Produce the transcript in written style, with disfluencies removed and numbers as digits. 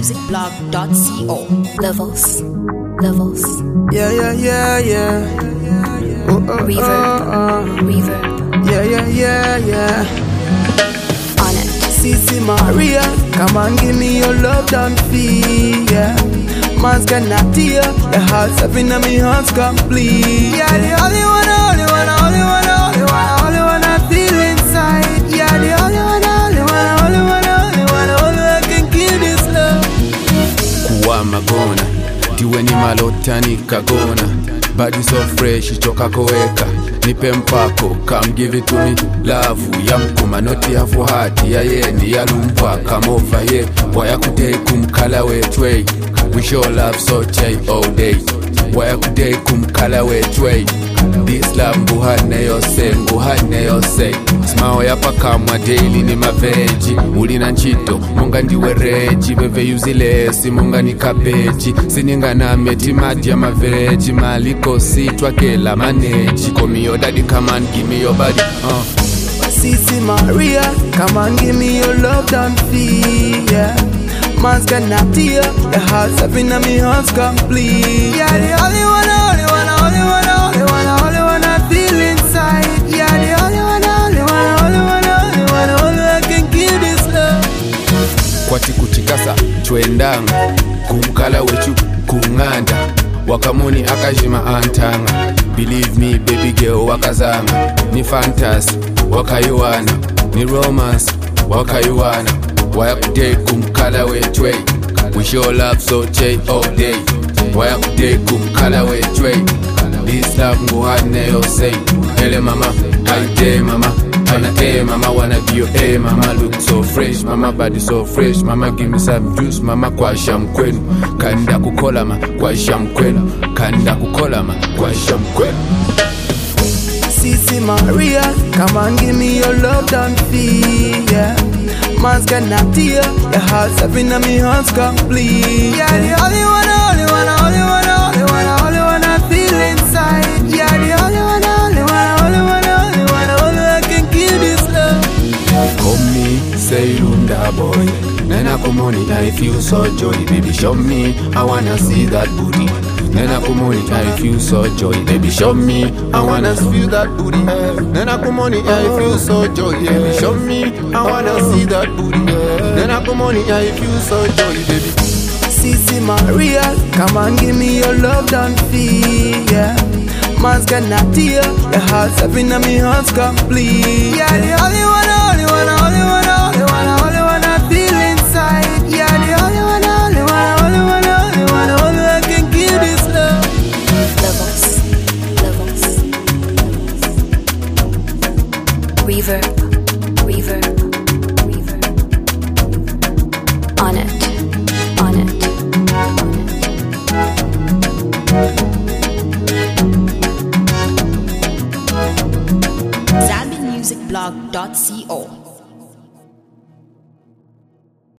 ZambianMusicBlog.co. Levels. Yeah. Reverb. Yeah. On it. Cici Maria, come on, give me your love, don't feel, yeah. Man's cannot hear, the heart's up in my heart's complete. Yeah, the only one I feel inside. Yeah, the only one I can give this love. Kuwa magona, diwe ni malota nikagona. Body so fresh, ichoka koweka. Nipe mpako, come give it to me. Love, ya mkuma noti ya fuhati. Ya yeni, ya lumpa, come over here. Waya kutei kumkala wetway. We show love so chay all day. Waya kutei kumkala wetway. This love mbuhane yose. Smao ya pakamwa daily ni maveji. Ulina nchito, munga ndiwe reji. Beve yuzilesi, munga ni kabeji. Sininga na meti madi ya maveji. Maliko sitwa kela maneji. Call me your daddy, come on, give me your body. Cici Maria, come on, give me your love, don't feel, yeah. Man's cannot hear, the heart's up in my heart's complete. Yeah, the only one I feel inside. Yeah, the only one I can give this love. Kwati kuchikasa, chwendanga. Kumkala wechu, kunganda. Wakamuni akajima antanga. Believe me baby girl wakazanga. Ni fantasy, wakayuana. Ni romance, wakayuana. Waya kudei kumkala wetway. We show love so chay all day. Waya kudei kumkala wetway. This love mbuhane yose. Hele mama, haide mama. Wanna mama, wanna be your mama. Look so fresh, mama, body so fresh. Mama, give me some juice, mama, kwa shamkwenu. Kanda kukolama, kwa shamkwenu. Kanda kukolama, kwa shamkwenu. Cici Maria, come on, give me your love, don't feel, yeah. Man's cannot hear, the heart's up in my heart's complete. Yeah, the only one I feel inside. Yeah, the only one I can give this love. Call me, say Lunda boy. Nena kumoni, I feel so joy. Baby, show me, I wanna see that booty. Nena kumoni, I feel so joy. Baby, show me, I wanna feel that booty. Nena kumoni, I feel so joy. Baby, show me, I wanna see that booty. Nena kumoni, I feel so joy, baby. Cici Maria, come on, give me your love, don't feel, yeah. Man's cannot hear, the heart's up in my heart's complete. Yeah, the only one I feel inside. Yeah, the only one I can give this love. Levels. Reverb. On it. ZambianMusicBlog.co.